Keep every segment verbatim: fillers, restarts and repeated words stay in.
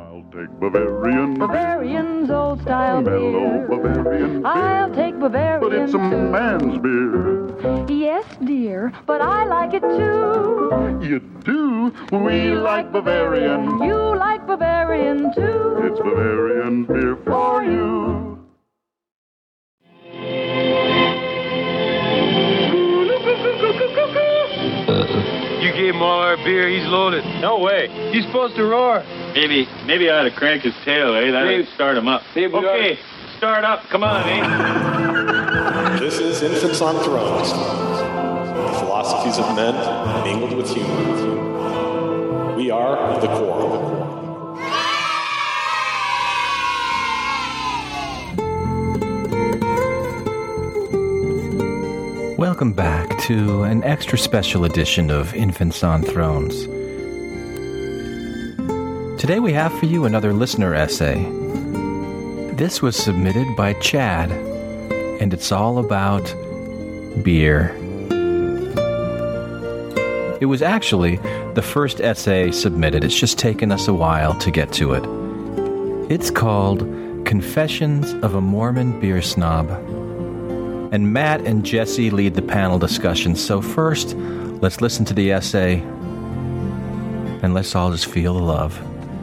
I'll take Bavarian. Bavarian's old style Mellow beer. Bavarian beer. I'll take Bavarian. But it's a too. man's beer. Yes, dear, but I like it too. You do? We like Bavarian. You like Bavarian too. It's Bavarian beer for you. You gave him all our beer, he's loaded. No way. He's supposed to roar. Maybe, maybe I ought to crank his tail, eh? That'll Maybe- start him up. maybe we Okay, start up. Come on, eh? This is Infants on Thrones, the philosophies of men mingled with humor. We are the core. Welcome back to an extra special edition of Infants on Thrones. Today we have for you another listener essay. This was submitted by Chad, and it's all about beer. It was actually the first essay submitted. It's just taken us a while to get to it. It's called Confessions of a Mormon Beer Snob. And Matt and Jesse lead the panel discussion. So first, let's listen to the essay, and let's all just feel the love.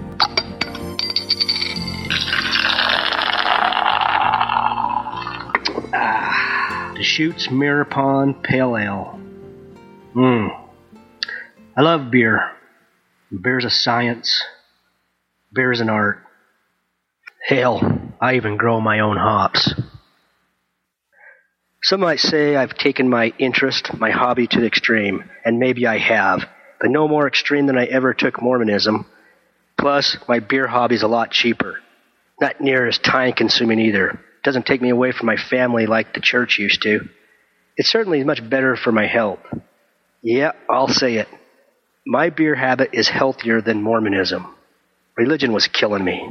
Ah, Deschutes Mirror Pond Pale Ale. Mmm. I love beer. Beer's a science. Beer's an art. Hell, I even grow my own hops. Some might say I've taken my interest, my hobby to the extreme, and maybe I have, but no more extreme than I ever took Mormonism. Plus, my beer hobby's a lot cheaper. Not near as time-consuming either. Doesn't take me away from my family like the church used to. It certainly is much better for my health. Yeah, I'll say it. My beer habit is healthier than Mormonism. Religion was killing me.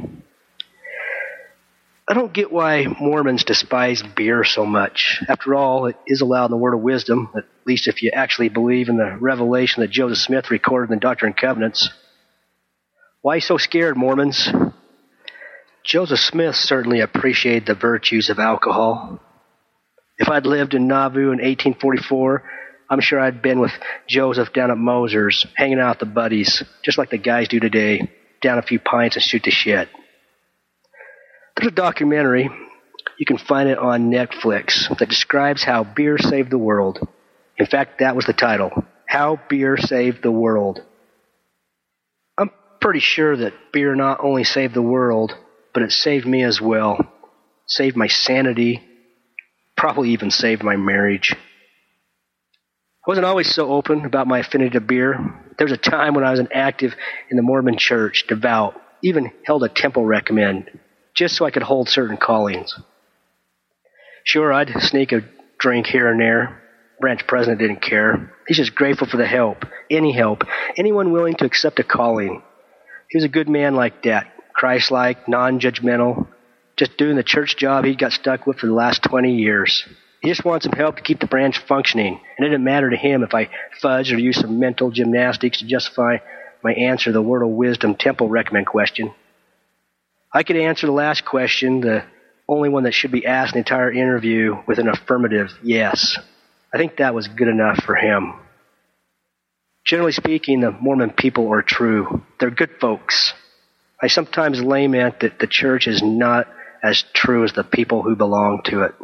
I don't get why Mormons despise beer so much. After all, it is allowed in the Word of Wisdom, at least if you actually believe in the revelation that Joseph Smith recorded in the Doctrine and Covenants. Why so scared, Mormons? Joseph Smith certainly appreciated the virtues of alcohol. If I'd lived in Nauvoo in eighteen forty-four, I'm sure I'd been with Joseph down at Moser's, hanging out with the buddies, just like the guys do today, down a few pints and shoot the shit. There's a documentary, you can find it on Netflix, that describes how beer saved the world. In fact, that was the title, How Beer Saved the World. I'm pretty sure that beer not only saved the world, but it saved me as well. Saved my sanity, probably even saved my marriage. I wasn't always so open about my affinity to beer. There was a time when I was an active in the Mormon church, devout, even held a temple recommend, just so I could hold certain callings. Sure, I'd sneak a drink here and there. Branch president didn't care. He's just grateful for the help, any help, anyone willing to accept a calling. He was a good man like that, Christ-like, non-judgmental, just doing the church job he got stuck with for the last twenty years. He just wanted some help to keep the branch functioning, and it didn't matter to him if I fudged or used some mental gymnastics to justify my answer to the Word of Wisdom temple recommend question. I could answer the last question, the only one that should be asked in the entire interview, with an affirmative yes. I think that was good enough for him. Generally speaking, the Mormon people are true. They're good folks. I sometimes lament that the church is not as true as the people who belong to it.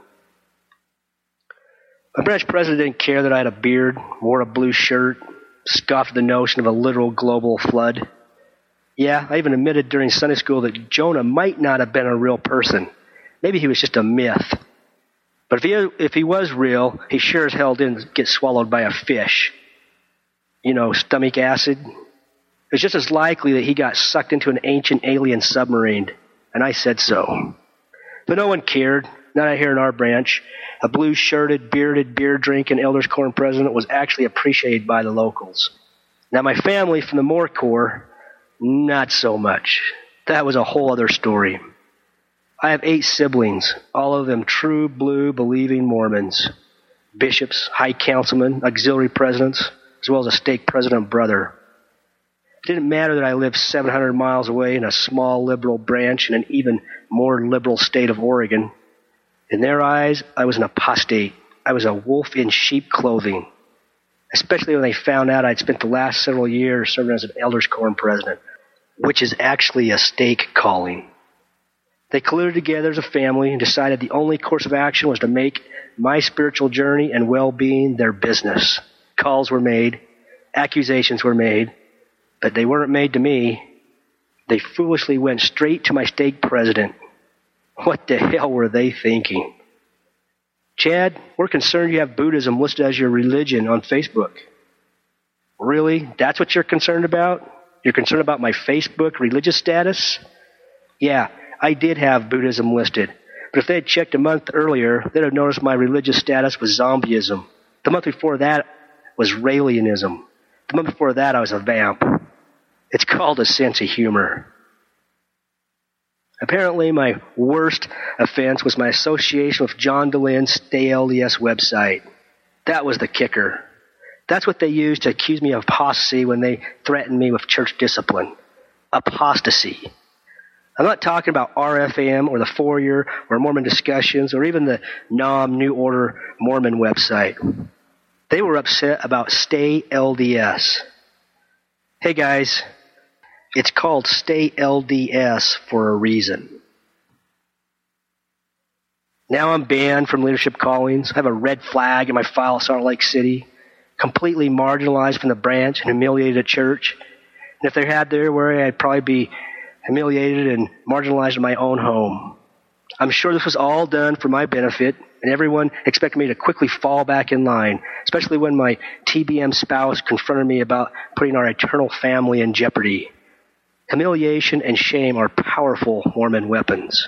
My branch president didn't care that I had a beard, wore a blue shirt, scoffed at the notion of a literal global flood. Yeah, I even admitted during Sunday school that Jonah might not have been a real person. Maybe he was just a myth. But if he, if he was real, he sure as hell didn't get swallowed by a fish. You know, stomach acid. It's just as likely that he got sucked into an ancient alien submarine. And I said so. But no one cared. Not out here in our branch. A blue-shirted, bearded, beer-drinking Elders Quorum president was actually appreciated by the locals. Now, my family from the Moore Corps, not so much. That was a whole other story. I have eight siblings, all of them true blue believing Mormons. Bishops, high councilmen, auxiliary presidents, as well as a stake president brother. It didn't matter that I lived seven hundred miles away in a small liberal branch in an even more liberal state of Oregon. In their eyes, I was an apostate. I was a wolf in sheep clothing, especially when they found out I'd spent the last several years serving as an elders quorum president, which is actually a stake calling. They colluded together as a family and decided the only course of action was to make my spiritual journey and well-being their business. Calls were made, accusations were made, but they weren't made to me. They foolishly went straight to my stake president. What the hell were they thinking? Chad, we're concerned you have Buddhism listed as your religion on Facebook. Really? That's what you're concerned about? You're concerned about my Facebook religious status? Yeah, I did have Buddhism listed. But if they had checked a month earlier, they'd have noticed my religious status was zombieism. The month before that was Raelianism. The month before that, I was a vamp. It's called a sense of humor. Apparently, my worst offense was my association with John Deline's Stay L D S website. That was the kicker. That's what they used to accuse me of apostasy when they threatened me with church discipline. Apostasy. I'm not talking about R F A M or the Four-Year or Mormon Discussions or even the N O M New Order Mormon website. They were upset about Stay L D S. Hey guys, it's called Stay L D S for a reason. Now I'm banned from leadership callings. I have a red flag in my file at Salt Lake City. Completely marginalized from the branch and humiliated at church. And if they had their way, I'd probably be humiliated and marginalized in my own home. I'm sure this was all done for my benefit, and everyone expected me to quickly fall back in line, especially when my T B M spouse confronted me about putting our eternal family in jeopardy. Humiliation and shame are powerful Mormon weapons.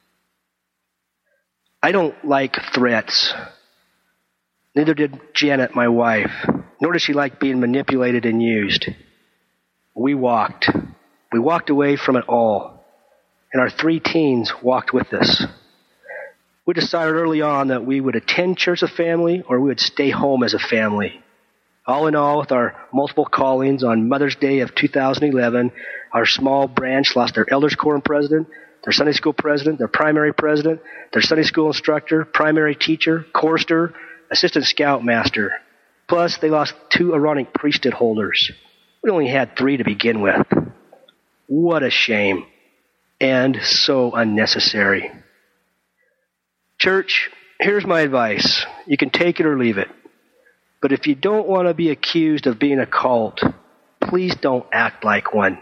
I don't like threats. Neither did Janet, my wife, nor did she like being manipulated and used. We walked. We walked away from it all, and our three teens walked with us. We decided early on that we would attend church as a family or we would stay home as a family. All in all, with our multiple callings on Mother's Day of two thousand eleven, our small branch lost their elders quorum president, their Sunday school president, their primary president, their Sunday school instructor, primary teacher, chorister, assistant scoutmaster. Plus, they lost two Aaronic priesthood holders. We only had three to begin with. What a shame. And so unnecessary. Church, here's my advice. You can take it or leave it. But if you don't want to be accused of being a cult, please don't act like one.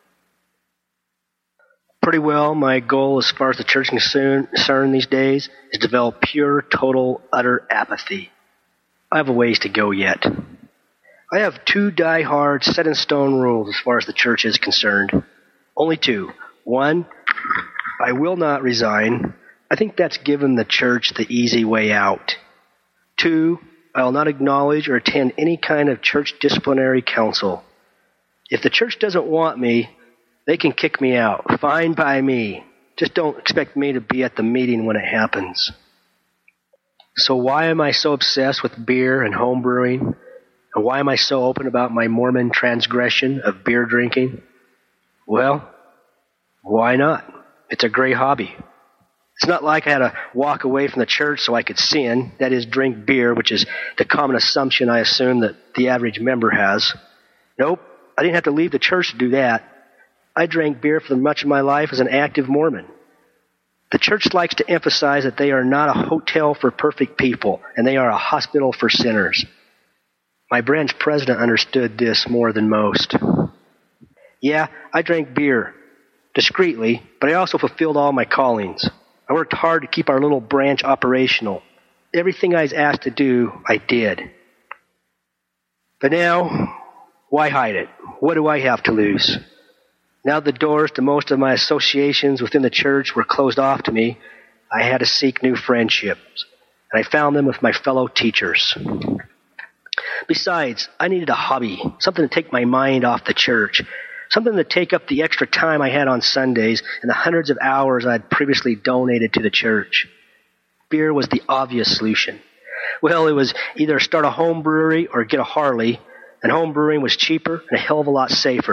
Pretty well, my goal as far as the church is concerned these days is to develop pure, total, utter apathy. I have a ways to go yet. I have two die-hard, set-in-stone rules as far as the church is concerned. Only two. One, I will not resign. I think that's given the church the easy way out. Two, I will not acknowledge or attend any kind of church disciplinary council. If the church doesn't want me, they can kick me out. Fine by me. Just don't expect me to be at the meeting when it happens. So why am I so obsessed with beer and home brewing? And why am I so open about my Mormon transgression of beer drinking? Well, why not? It's a great hobby. It's not like I had to walk away from the church so I could sin, that is, drink beer, which is the common assumption I assume that the average member has. Nope, I didn't have to leave the church to do that. I drank beer for much of my life as an active Mormon. The church likes to emphasize that they are not a hotel for perfect people, and they are a hospital for sinners. My branch president understood this more than most. Yeah, I drank beer, discreetly, but I also fulfilled all my callings. I worked hard to keep our little branch operational. Everything I was asked to do, I did. But now, why hide it? What do I have to lose? Now the doors to most of my associations within the church were closed off to me. I had to seek new friendships, and I found them with my fellow teachers. Besides, I needed a hobby, something to take my mind off the church, something to take up the extra time I had on Sundays and the hundreds of hours I had previously donated to the church. Beer was the obvious solution. Well, it was either start a home brewery or get a Harley, and home brewing was cheaper and a hell of a lot safer.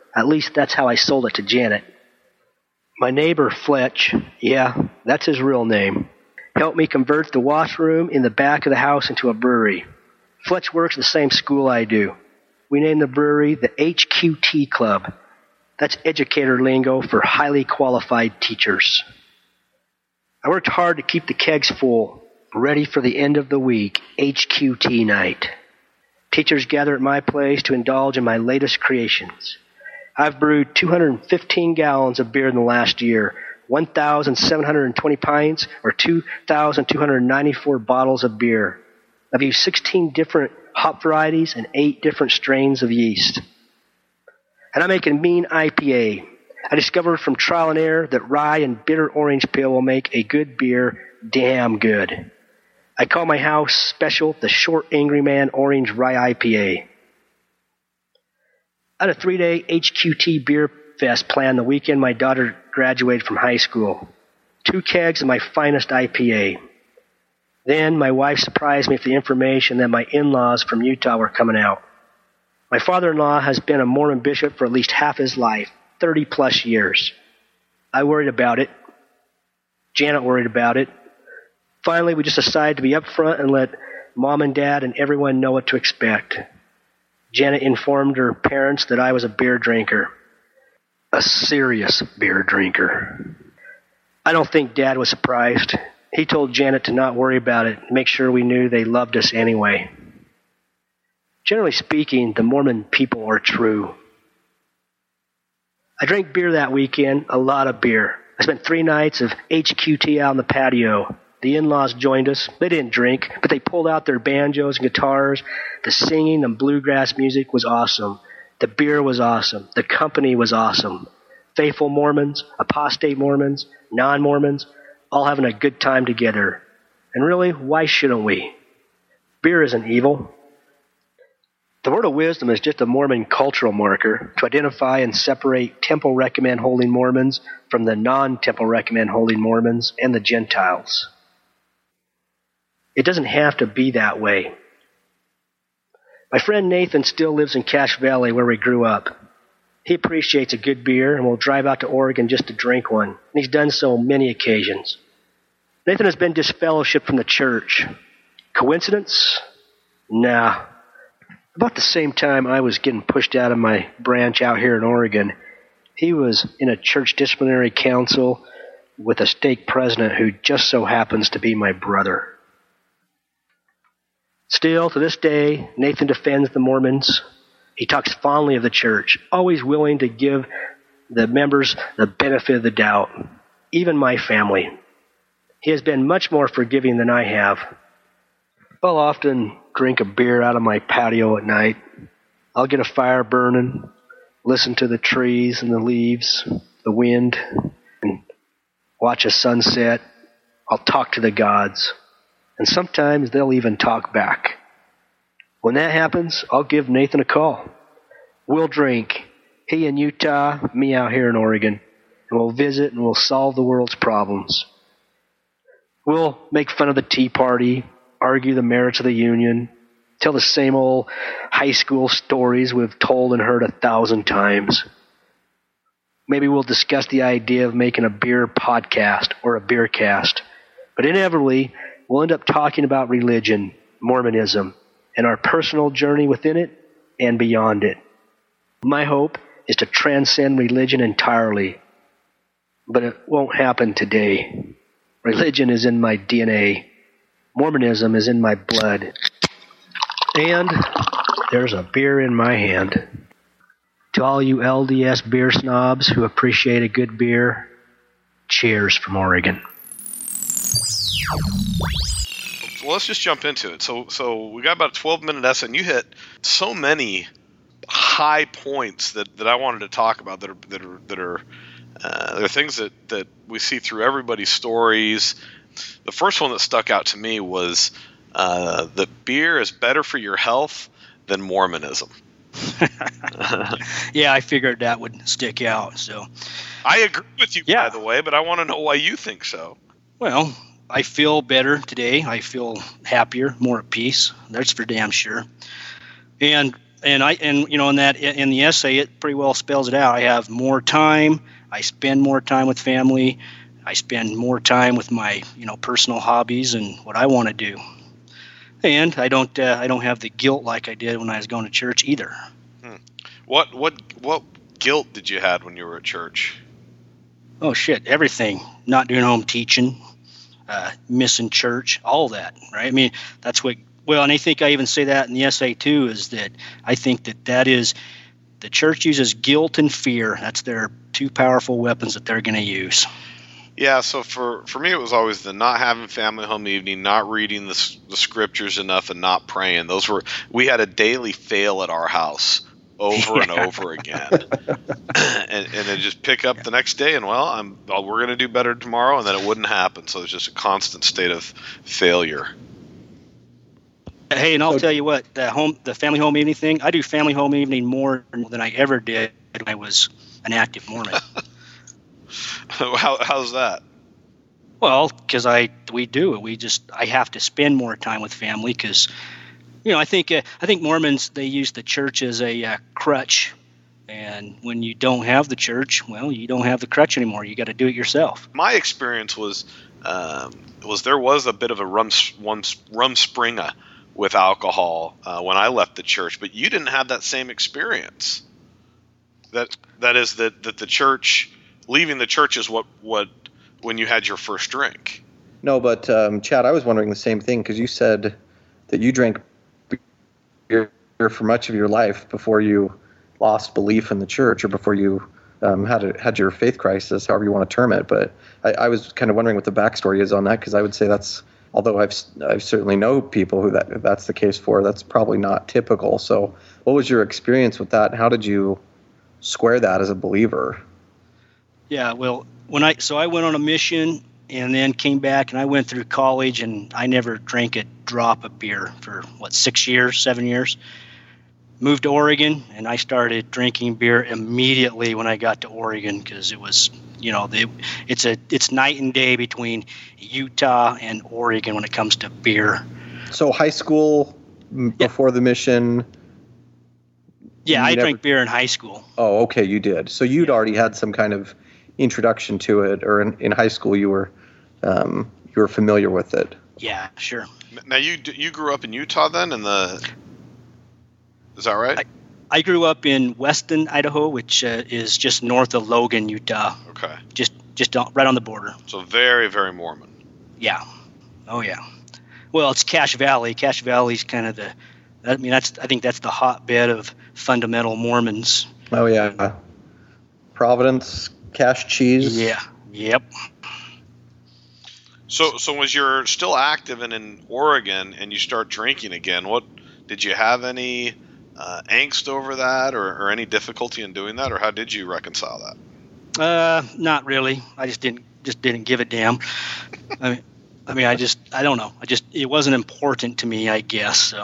At least that's how I sold it to Janet. My neighbor, Fletch, yeah, that's his real name, helped me convert the washroom in the back of the house into a brewery. Fletch works at the same school I do. We named the brewery the H Q T Club. That's educator lingo for highly qualified teachers. I worked hard to keep the kegs full, ready for the end of the week, H Q T night. Teachers gather at my place to indulge in my latest creations. I've brewed two hundred fifteen gallons of beer in the last year, one thousand seven hundred twenty pints, or two thousand two hundred ninety-four bottles of beer. I've used sixteen different hop varieties and eight different strains of yeast. And I make a mean I P A. I discovered from trial and error that rye and bitter orange peel will make a good beer damn good. I call my house special the Short Angry Man Orange Rye I P A. I had a three-day H Q T Beer Fest planned the weekend my daughter graduated from high school. Two kegs of my finest I P A. Then my wife surprised me with the information that my in-laws from Utah were coming out. My father-in-law has been a Mormon bishop for at least half his life, thirty plus years. I worried about it. Janet worried about it. Finally, we just decided to be upfront and let Mom and Dad and everyone know what to expect. Janet informed her parents that I was a beer drinker. A serious beer drinker. I don't think Dad was surprised. He told Janet to not worry about it, make sure we knew they loved us anyway. Generally speaking, the Mormon people are true. I drank beer that weekend, a lot of beer. I spent three nights of H Q T out on the patio. The in-laws joined us. They didn't drink, but they pulled out their banjos and guitars. The singing and bluegrass music was awesome. The beer was awesome. The company was awesome. Faithful Mormons, apostate Mormons, non-Mormons, all having a good time together. And really, why shouldn't we? Beer isn't evil. The word of wisdom is just a Mormon cultural marker to identify and separate Temple Recommend holding Mormons from the non-Temple Recommend holding Mormons and the Gentiles. It doesn't have to be that way. My friend Nathan still lives in Cache Valley where we grew up. He appreciates a good beer and will drive out to Oregon just to drink one, and he's done so on many occasions. Nathan has been disfellowshipped from the church. Coincidence? Nah. About the same time I was getting pushed out of my branch out here in Oregon, he was in a church disciplinary council with a stake president who just so happens to be my brother. Still, to this day, Nathan defends the Mormons. He talks fondly of the church, always willing to give the members the benefit of the doubt, even my family. He has been much more forgiving than I have. I'll often drink a beer out of my patio at night. I'll get a fire burning, listen to the trees and the leaves, the wind, and watch a sunset. I'll talk to the gods, and sometimes they'll even talk back. When that happens, I'll give Nathan a call. We'll drink, he in Utah, me out here in Oregon, and we'll visit and we'll solve the world's problems. We'll make fun of the Tea Party, argue the merits of the Union, tell the same old high school stories we've told and heard a thousand times. Maybe we'll discuss the idea of making a beer podcast or a beer cast. But inevitably, we'll end up talking about religion, Mormonism, and our personal journey within it and beyond it. My hope is to transcend religion entirely, but it won't happen today. Religion is in my D N A. Mormonism is in my blood. And there's a beer in my hand. To all you L D S beer snobs who appreciate a good beer, cheers from Oregon. Well, let's just jump into it. So, so we got about a twelve minute essay, and you hit so many high points that, that I wanted to talk about that are that are that are uh, they're things that, that we see through everybody's stories. The first one that stuck out to me was uh, that beer is better for your health than Mormonism. Yeah, I figured that would stick out. So I agree with you, yeah. by the way, but I want to know why you think so. Well, I feel better today. I feel happier, more at peace. That's for damn sure. And And I and you know in that in the essay it pretty well spells it out. I have more time. I spend more time with family. I spend more time with my you know personal hobbies and what I want to do. And I don't uh, I don't have the guilt like I did when I was going to church either. Hmm. What what what guilt did you have when you were at church? Oh shit, everything. Not doing home teaching, uh, missing church, all that. Right? I mean that's what. Well, and I think I even say that in the essay too, is that I think that that is the church uses guilt and fear. That's their two powerful weapons that they're going to use. Yeah, so for, for me it was always the not having family home evening, not reading the, the scriptures enough, and not praying. Those were we had a daily fail at our house over yeah. and over again, and and then just pick up yeah. the next day and well, I'm well, we're going to do better tomorrow, and then it wouldn't happen. So it's just a constant state of failure. Hey, and I'll tell you what, the home, the family home evening thing, I do family home evening more than I ever did when I was an active Mormon. How, how's that? Well, because I we do it. We just I have to spend more time with family because, you know, I think uh, I think Mormons they use the church as a uh, crutch, and when you don't have the church, well, you don't have the crutch anymore. You got to do it yourself. My experience was um, was there was a bit of a rum one rumspringa with alcohol uh, when I left the church, but you didn't have that same experience. That that is that, that the church, leaving the church is what, what when you had your first drink. No, but um, Chad, I was wondering the same thing because you said that you drank beer for much of your life before you lost belief in the church or before you um, had a, had your faith crisis, however you want to term it. But I, I was kind of wondering what the backstory is on that because I would say that's. Although I've I've certainly know people who that that's the case for, that's probably not typical. So, what was your experience with that? How did you square that as a believer? Yeah, well, when I so I went on a mission and then came back and I went through college and I never drank a drop of beer for what six years, seven years. Moved to Oregon and I started drinking beer immediately when I got to Oregon because it was. You know, they, it's a it's night and day between Utah and Oregon when it comes to beer. So high school before yeah. the mission. Yeah, I never... drank beer in high school. Oh, okay, you did. So you'd yeah. already had some kind of introduction to it, or in, in high school you were um, you were familiar with it. Yeah, sure. Now you you grew up in Utah then, in the is that right? I, I grew up in Weston, Idaho, which uh, is just north of Logan, Utah. Okay. Just just right on the border. So very, very Mormon. Yeah. Oh, yeah. Well, it's Cache Valley. Cache Valley's kind of the, I mean, that's I think that's the hotbed of fundamental Mormons. Oh, yeah. Providence, Cache Cheese. Yeah. Yep. So, so was you're still active and in Oregon and you start drinking again, what, did you have any... Uh, angst over that or, or any difficulty in doing that, or how did you reconcile that? Uh, not really. I just didn't just didn't give a damn. I mean, I mean, I just I don't know. I just it wasn't important to me, I guess. So,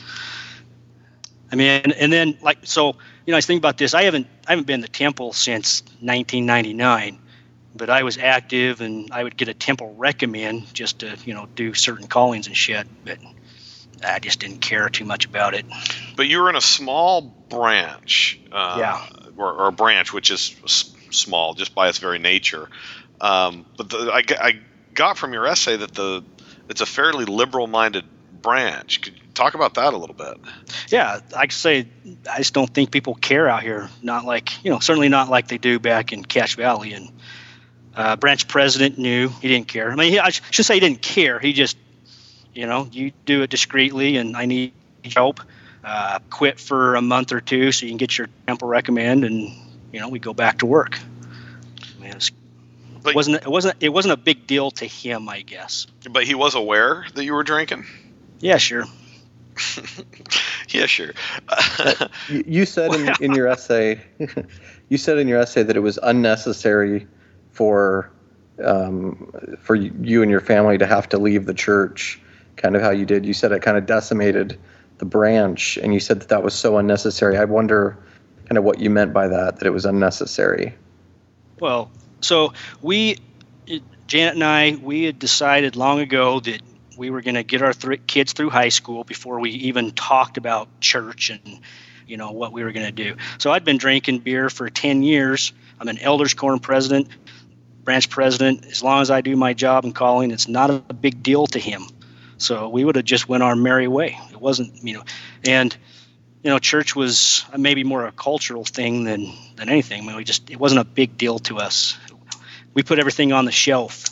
I mean, and, and then like so, you know, I was thinking about this. I haven't I haven't been to temple since nineteen ninety-nine, but I was active and I would get a temple recommend just to you know do certain callings and shit, but. I just didn't care too much about it. But you were in a small branch, uh, yeah, or, or a branch which is s- small just by its very nature. Um, but the, I, I got from your essay that the it's a fairly liberal-minded branch. Could you talk about that a little bit? Yeah, I could say I just don't think people care out here. Not like you know, certainly not like they do back in Cache Valley. And uh, branch president knew he didn't care. I mean, he, I should say he didn't care. He just You know, you do it discreetly, and I need help. Uh, quit for a month or two so you can get your temple recommend, and you know we go back to work. Man, it, was, it wasn't it wasn't it wasn't a big deal to him, I guess. But he was aware that you were drinking. Yeah, sure. yeah, sure. you, you said in, in your essay, you said in your essay that it was unnecessary for um, for you and your family to have to leave the church. Kind of how you did. You said it kind of decimated the branch, and you said that that was so unnecessary. I wonder kind of what you meant by that, that it was unnecessary. Well, so we, Janet and I, we had decided long ago that we were going to get our th- kids through high school before we even talked about church and you know, what we were going to do. So I'd been drinking beer for ten years. I'm an Elders Quorum president, branch president. As long as I do my job and calling, it's not a big deal to him. So we would have just went our merry way. It wasn't, you know, and, you know, church was maybe more a cultural thing than, than anything. I mean, we just, it wasn't a big deal to us. We put everything on the shelf.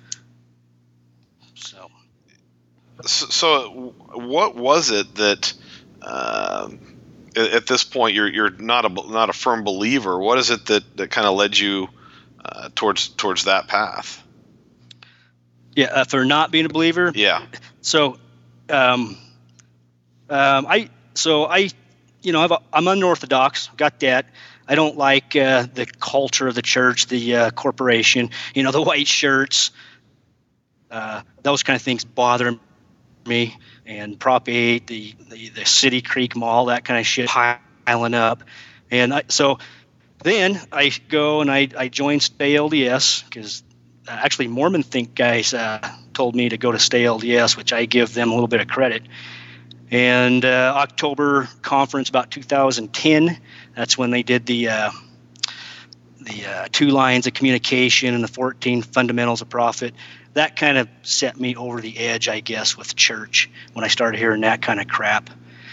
So, so, so what was it that, uh, at this point you're you're not a not a firm believer? What is it that, that kind of led you uh, towards towards that path? Yeah, uh, for not being a believer. Yeah. So, um, um, I so I, you know, I've, I'm unorthodox. Got that. I don't like uh, the culture of the church, the uh, corporation. You know, the white shirts. Uh, those kind of things bother me. And Prop eight, the, the the City Creek Mall, that kind of shit piling up. And I, so then I go and I, I join Stay L D S because uh, actually Mormon Think guys uh, told me to go to Stay L D S, which I give them a little bit of credit. And uh, October conference about two thousand ten, that's when they did the uh, the uh, two lines of communication and the fourteen fundamentals of profit. That kind of set me over the edge, I guess, with church when I started hearing that kind of crap.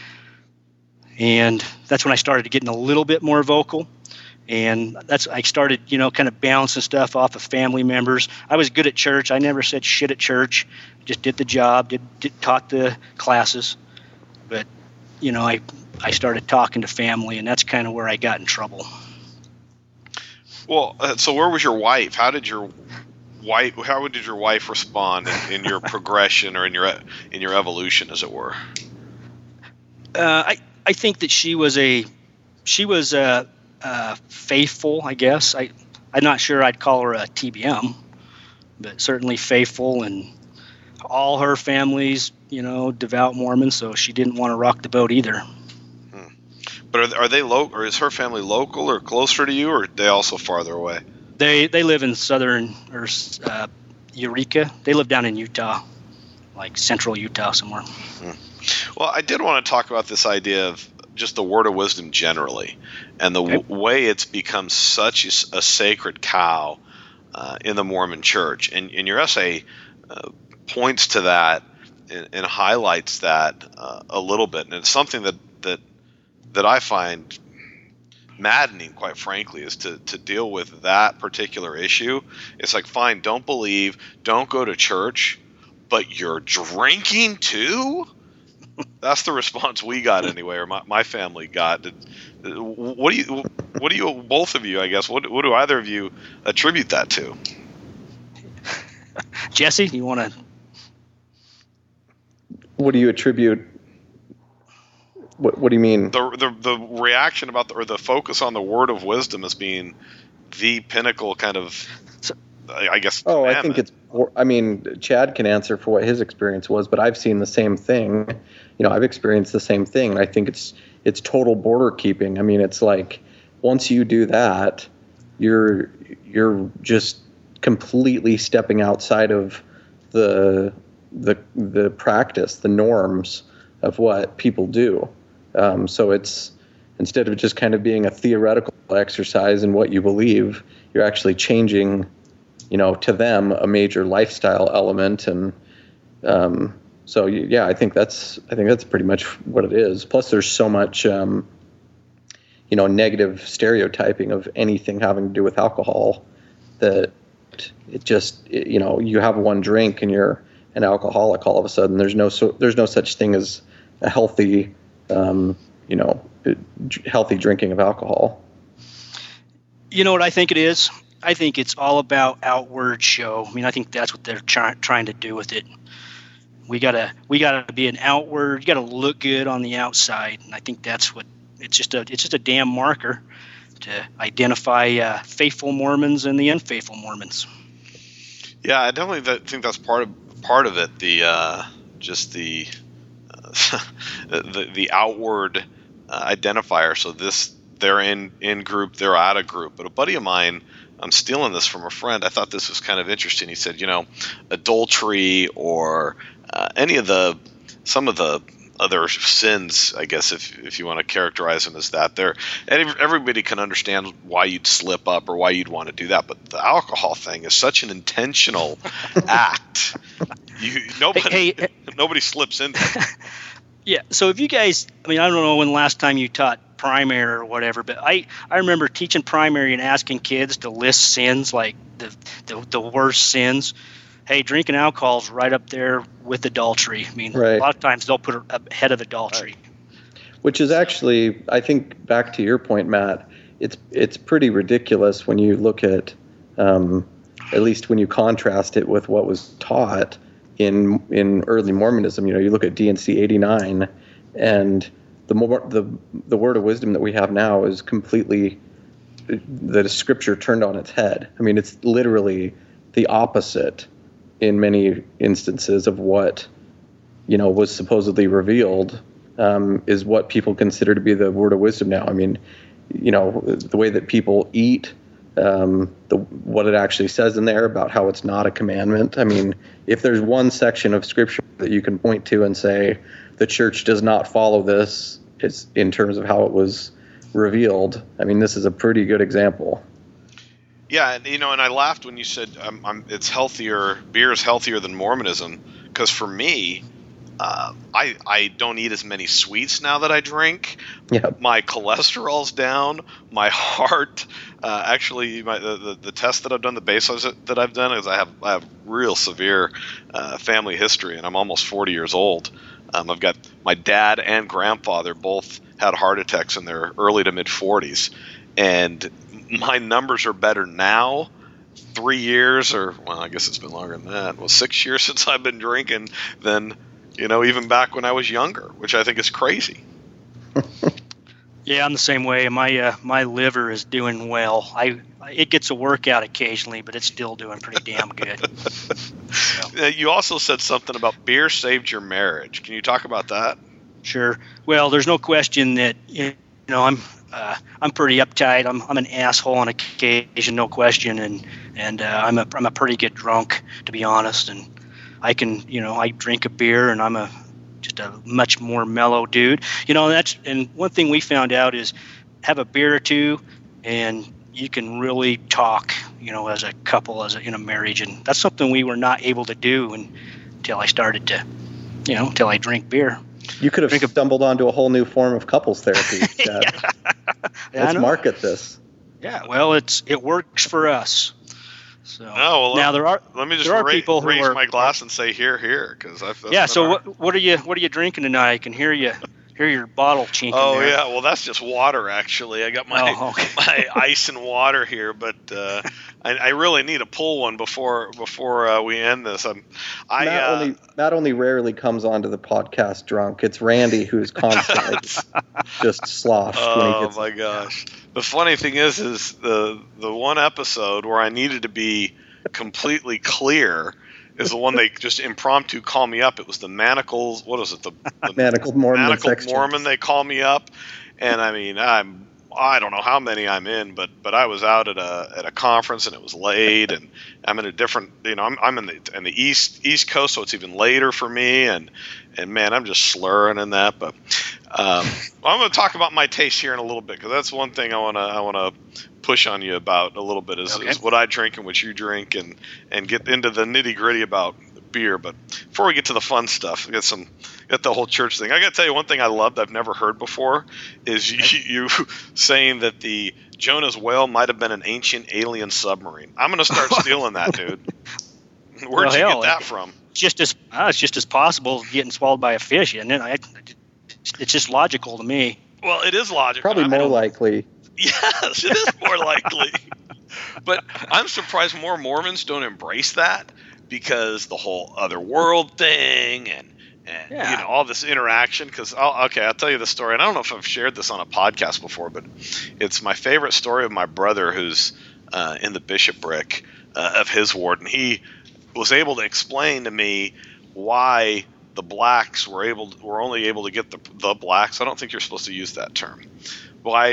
And that's when I started getting a little bit more vocal. And that's I started, you know, kind of bouncing stuff off of family members. I was good at church. I never said shit at church. Just did the job, did, did taught the classes. But, you know, I I started talking to family, and that's kind of where I got in trouble. Well, uh, so where was your wife? How did your wife? How did your wife respond in, in your progression or in your in your evolution, as it were? Uh, I I think that she was a she was a, a faithful, I guess. I I'm not sure I'd call her a T B M, but certainly faithful, and all her family's, you know, devout Mormon, so she didn't want to rock the boat either. Hmm. But are, are they local, or is her family local or closer to you, or are they also farther away? They they live in southern or uh, Eureka. They live down in Utah, like central Utah somewhere. Hmm. Well, I did want to talk about this idea of just the word of wisdom generally, and the okay. w- way it's become such a, a sacred cow uh, in the Mormon Church. And, and your essay uh, points to that and, and highlights that uh, a little bit. And it's something that that that I find maddening, quite frankly, is to, to deal with that particular issue. It's like, fine, don't believe, don't go to church, but you're drinking too? That's the response we got anyway, or my, my family got. What do you, what do you, both of you, I guess, what, what do either of you attribute that to? Jesse, you want to? What do you attribute? What, what do you mean? The, the the reaction about the, or the focus on the word of wisdom as being the pinnacle kind of, I guess. Oh, I think it's. I mean, Chad can answer for what his experience was, but I've seen the same thing. You know, I've experienced the same thing, and I think it's it's total border keeping. I mean, it's like once you do that, you're you're just completely stepping outside of the the the practice, the norms of what people do. Um, so it's instead of just kind of being a theoretical exercise in what you believe, you're actually changing, you know, to them a major lifestyle element. And um, so, yeah, I think that's I think that's pretty much what it is. Plus, there's so much, um, you know, negative stereotyping of anything having to do with alcohol that it just, it, you know, you have one drink and you're an alcoholic all of a sudden. There's no so there's no such thing as a healthy, um, you know, healthy drinking of alcohol. You know what I think it is? I think it's all about outward show. I mean, I think that's what they're try- trying to do with it. We gotta we gotta be an outward. You gotta look good on the outside, and I think that's what it's just a it's just a damn marker to identify uh, faithful Mormons and the unfaithful Mormons. Yeah, I definitely th- think that's part of part of it. The uh, just the, uh, the the outward uh, identifier. So this they're in in group, they're out of group. But a buddy of mine, I'm stealing this from a friend. I thought this was kind of interesting. He said, you know, adultery or uh, any of the some of the other sins, I guess, if if you want to characterize them as that. There, everybody can understand why you'd slip up or why you'd want to do that, but the alcohol thing is such an intentional act. You nobody Hey, hey, nobody slips into it. Yeah. So if you guys, I mean, I don't know when last time you taught primary or whatever, but I, I remember teaching primary and asking kids to list sins, like the, the, the worst sins. Hey, drinking alcohol is right up there with adultery. I mean, Right. a lot of times they'll put it ahead of adultery. Which is actually, I think, back to your point, Matt, it's it's pretty ridiculous when you look at, um, at least when you contrast it with what was taught in in early Mormonism. You know, you look at D and C eighty-nine, and the more the the word of wisdom that we have now is completely the scripture turned on its head. I mean, it's literally the opposite in many instances of what, you know, was supposedly revealed, um, is what people consider to be the word of wisdom now. I mean, you know, the way that people eat, um, the what it actually says in there about how it's not a commandment. I mean, if there's one section of scripture that you can point to and say the church does not follow this, it's in terms of how it was revealed. I mean, this is a pretty good example. Yeah, and, you know, and I laughed when you said um, I'm, it's healthier. Beer is healthier than Mormonism, because for me, uh, I I don't eat as many sweets now that I drink. Yeah. My cholesterol's down. My heart, uh, actually, my, the, the the test that I've done, the baselines that I've done, is I have I have real severe uh, family history, and I'm almost forty years old. Um, I've got my dad and grandfather both had heart attacks in their early to mid forties, and my numbers are better now, three years, or, well, I guess it's been longer than that. Well, six years since I've been drinking than, you know, even back when I was younger, which I think is crazy. Yeah, I'm the same way. My uh, my liver is doing well. I it gets a workout occasionally, but it's still doing pretty damn good. So. Uh, You also said something about beer saved your marriage. Can you talk about that? Sure. Well, there's no question that, you know, I'm uh, I'm pretty uptight. I'm I'm an asshole on occasion, no question, and and uh, I'm a I'm a pretty good drunk, to be honest. And I can, you know, I drink a beer, and I'm a just a much more mellow dude. You know, that's and one thing we found out is have a beer or two, and you can really talk, you know, as a couple, as a, in a marriage, and that's something we were not able to do until I started to, you know, until I drink beer. You could have Drink a- stumbled onto a whole new form of couples therapy, Chad. Yeah, I Let's know. market this. Yeah, well, it's it works for us. So No, well, now there are Let me just there are ra- people who raise are my glass and say here, here, because I've that's yeah. been So our- what what are you what are you drinking tonight? I can hear you hear your bottle chinking. Oh there. yeah, well that's just water actually. I got my Oh, okay. my ice and water here, but uh, I, I really need to pull one before before uh, we end this. I'm, I Matt uh, only Matt only rarely comes onto the podcast drunk. It's Randy who's constantly just sloshed when he oh gets. my gosh. The funny thing is, is the the one episode where I needed to be completely clear is the one they just impromptu call me up. It was the Manacles. What is it? The, the Manacled Mormon Manacled section. Mormon. They call me up, and I mean, I'm I don't know how many I'm in, but but I was out at a at a conference and it was late, and I'm in a different, you know, I'm I'm in the in the east east coast, so it's even later for me, and and man, I'm just slurring in that. But um, I'm going to talk about my taste here in a little bit, because that's one thing I want to I want to push on you about a little bit is, Okay. is what I drink and what you drink, and and get into the nitty gritty about beer. But before we get to the fun stuff, we got some got the whole church thing. I got to tell you one thing I loved I've never heard before is you, you saying that the Jonah's whale might have been an ancient alien submarine. I'm going to start stealing that, dude. Where'd Well, you hell, get that it- from? Just as uh, it's just as possible as getting swallowed by a fish, isn't it? I, it's just logical to me. Well, it is logical. Probably I more don't- likely. Yes, it is more likely. But I'm surprised more Mormons don't embrace that, because the whole other world thing and, and Yeah. you know, all this interaction. Because okay, I'll tell you the story, and I don't know if I've shared this on a podcast before, but it's my favorite story of my brother who's uh, in the bishopric uh, of his ward, and he was able to explain to me why the blacks were able to, were only able to get the the blacks. I don't think you're supposed to use that term. Why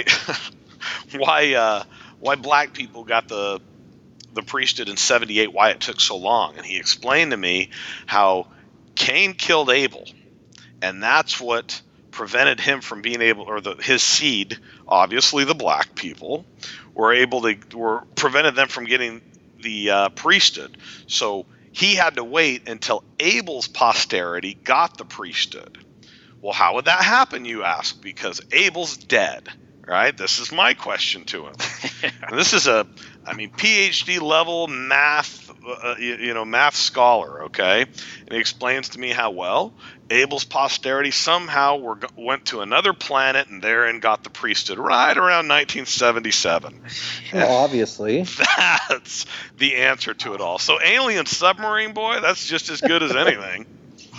why uh, why black people got the the priesthood in seventy-eight, why it took so long. And he explained to me how Cain killed Abel, and that's what prevented him from being able, or the his seed, obviously the black people, were able to, were prevented them from getting the uh, priesthood. So he had to wait until Abel's posterity got the priesthood. Well, how would that happen, you ask? Because Abel's dead, right? This is my question to him. And this is a, I mean, P H D level math, uh, you, you know, math scholar, okay? And he explains to me how, well, Abel's posterity somehow were, went to another planet and therein got the priesthood right around nineteen seventy-seven. Well, obviously. That's the answer to it all. So Alien Submarine Boy, that's just as good as anything.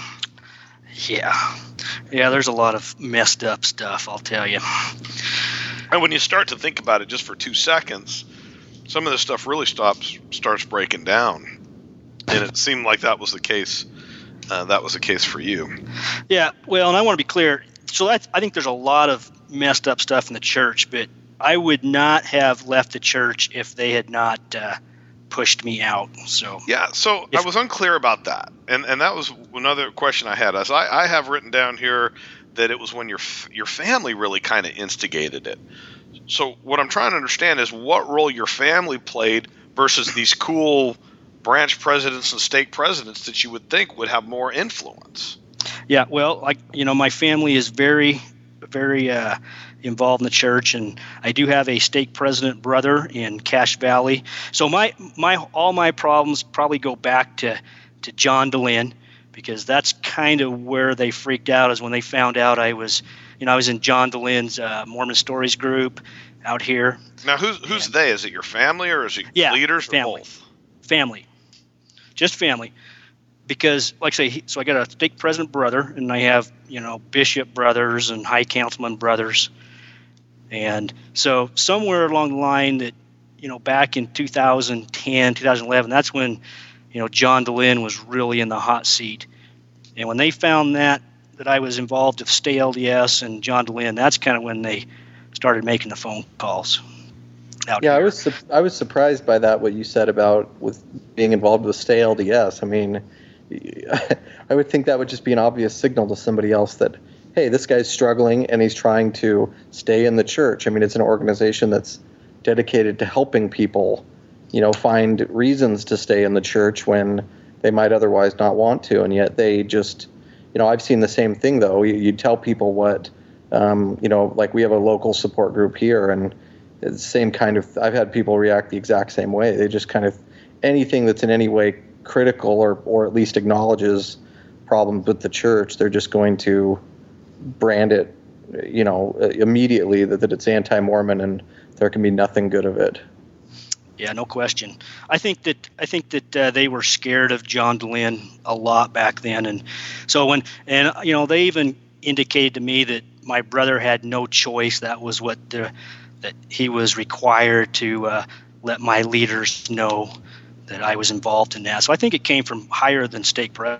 Yeah. Yeah, there's a lot of messed up stuff, I'll tell you. And when you start to think about it just for two seconds, some of this stuff really stops, starts breaking down. And it seemed like that was the case. Uh, that was the case for you. Yeah, well, and I want to be clear. So that's, I think there's a lot of messed up stuff in the church, but I would not have left the church if they had not uh, pushed me out. So yeah, so if, I was unclear about that, and and that was another question I had. As I, I have written down here that it was when your your family really kind of instigated it. So what I'm trying to understand is what role your family played versus these cool branch presidents and stake presidents that you would think would have more influence. Yeah, well, like, you know, my family is very, very uh, involved in the church, and I do have a stake president brother in Cache Valley. So my my all my problems probably go back to, to John DeLynn, because that's kind of where they freaked out, is when they found out I was, you know, I was in John DeLynn's uh, Mormon Stories group out here. Now, who's who's and, they? Is it your family or is it yeah, leaders family. or both? Family. Just family. Because, like I say, so I got a stake president brother, and I have, you know, bishop brothers and high councilman brothers. And so somewhere along the line that, you know, back in two thousand ten, two thousand eleven, that's when, you know, John DeLynn was really in the hot seat. And when they found that, that I was involved with Stay L D S and John DeLynn, that's kind of when they started making the phone calls. Out yeah, here. I was su- I was surprised by that, what you said about with being involved with Stay L D S. I mean, I would think that would just be an obvious signal to somebody else that, hey, this guy's struggling and he's trying to stay in the church. I mean, it's an organization that's dedicated to helping people, you know, find reasons to stay in the church when they might otherwise not want to, and yet they just, you know, I've seen the same thing though. You, you tell people what, um, you know, like we have a local support group here, and it's the same kind of, I've had people react the exact same way. They just kind of, anything that's in any way critical or, or at least acknowledges problems with the church, they're just going to brand it, you know, immediately that, that it's anti-Mormon and there can be nothing good of it. Yeah, no question. I think that I think that uh, they were scared of John DeLynn a lot back then, and so when and you know they even indicated to me that my brother had no choice. That was what the that he was required to uh, let my leaders know that I was involved in that. So I think it came from higher than stake president.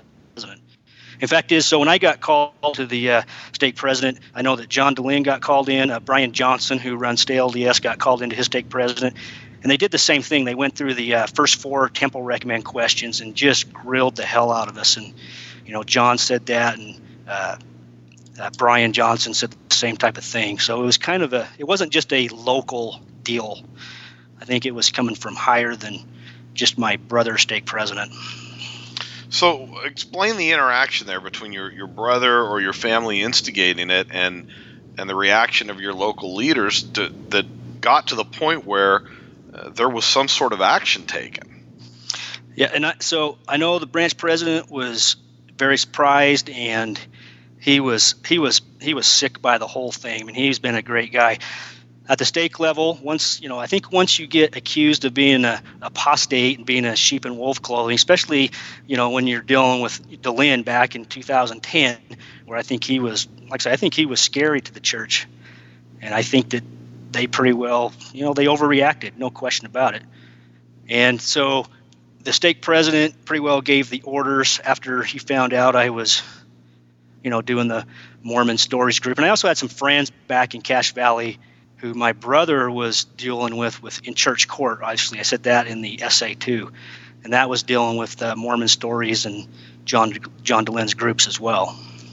In fact, is so when I got called to the uh, stake president, I know that John DeLynn got called in. Uh, Brian Johnson, who runs Stay L D S, got called into his stake president. And they did the same thing. They went through the uh, first four temple recommend questions and just grilled the hell out of us. And, you know, John said that, and uh, uh, Brian Johnson said the same type of thing. So it was kind of a, it wasn't just a local deal. I think it was coming from higher than just my brother stake president. So explain the interaction there between your, your brother or your family instigating it and and the reaction of your local leaders to, that got to the point where uh, there was some sort of action taken. Yeah, and I, so I know the branch president was very surprised, and he was he was he was sick by the whole thing. I mean, he's been a great guy. At the stake level, once you know, I think once you get accused of being a apostate and being a sheep in wolf clothing, especially you know when you're dealing with DeLynn back in two thousand ten, where I think he was, like I said, I think he was scary to the church, and I think that they pretty well, you know, they overreacted, no question about it. And so the stake president pretty well gave the orders after he found out I was, you know, doing the Mormon Stories group, and I also had some friends back in Cache Valley who my brother was dealing with, with in church court. Actually, I said that in the essay too, and that was dealing with uh, Mormon Stories and John John DeLynn's groups as well.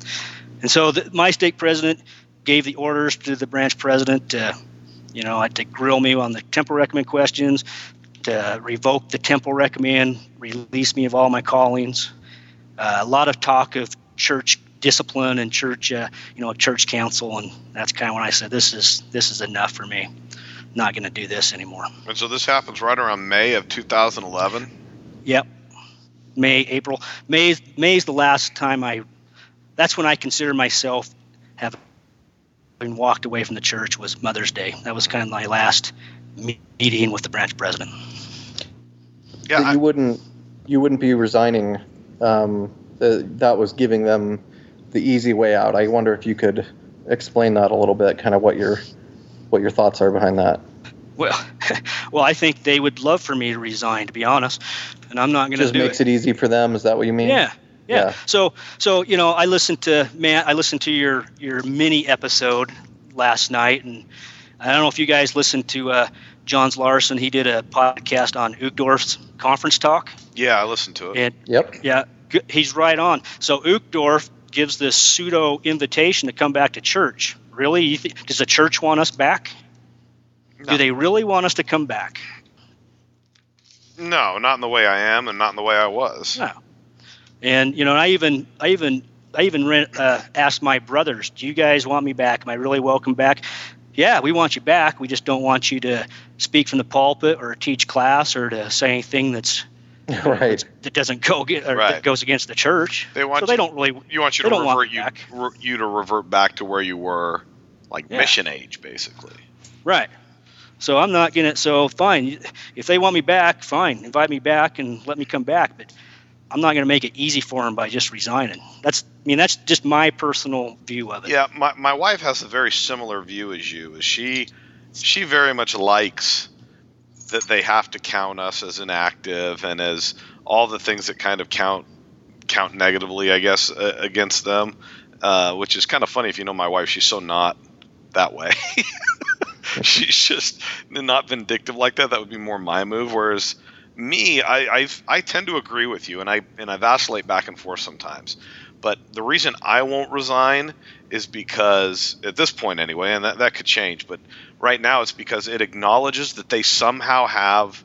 And so the, my stake president gave the orders to the branch president to, you know, to grill me on the temple recommend questions, to revoke the temple recommend, release me of all my callings. Uh, a lot of talk of church discipline and church, uh, you know, church council, and that's kind of when I said, this is this is enough for me. I'm not going to do this anymore. And so this happens right around May of two thousand eleven? Yep. May, April. May, May is the last time I, that's when I consider myself having walked away from the church, was Mother's Day. That was kind of my last meeting with the branch president. Yeah, I, you wouldn't you wouldn't be resigning. Um, the, that was giving them the easy way out. I wonder if you could explain that a little bit, kind of what your what your thoughts are behind that. Well, well, I think they would love for me to resign, to be honest, and I'm not going to do it. Just makes it easy for them. Is that what you mean? Yeah. Yeah. Yeah. So, so you know, I listened to man, I listened to your your mini episode last night, and I don't know if you guys listened to uh, Johns Larson. He did a podcast on Uchtdorf's conference talk. Yeah, I listened to it. And, yep. Yeah, he's right on. So Uchtdorf gives this pseudo invitation to come back to church. Really? You th- does the church want us back? No. Do they really want us to come back? No, not in the way I am, and not in the way I was. No. And you know, I even, I even, I even rent, uh, asked my brothers, "Do you guys want me back? Am I really welcome back?" Yeah, we want you back. We just don't want you to speak from the pulpit or teach class or to say anything that's right that doesn't go get, or right. that goes against the church. They want so you, they don't really. You want you to revert you, back. re, you to revert back to where you were, like yeah. mission age, basically. Right. So I'm not gonna. So fine, if they want me back, fine, invite me back and let me come back. But I'm not going to make it easy for them by just resigning. That's, I mean, that's just my personal view of it. Yeah, my my wife has a very similar view as you. Is she she very much likes that they have to count us as inactive and as all the things that kind of count count negatively, I guess, uh, against them. Uh, which is kind of funny if you know my wife. She's so not that way. She's just not vindictive like that. That would be more my move. Whereas me, I I've, I tend to agree with you, and I and I vacillate back and forth sometimes. But the reason I won't resign is because, at this point anyway, and that, that could change, but right now it's because it acknowledges that they somehow have